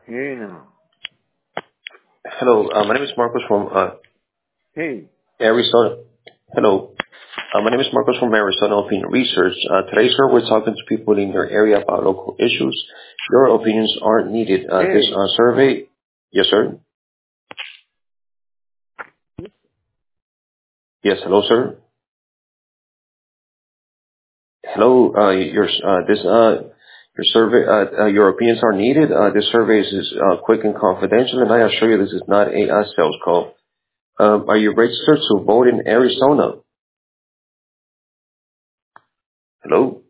Hey now. Hello, my name is Marcos from Hey. Arizona. Hello, my name is Marcos from Arizona Opinion Research. Today, sir, we're talking to people in your area about local issues. Your opinions aren't needed. This Hey. survey, yes, sir. Yes, hello, sir. Hello, your survey, your opinions are needed. This survey is quick and confidential, and I assure you this is not a sales call. Are you registered to vote in Arizona? Hello.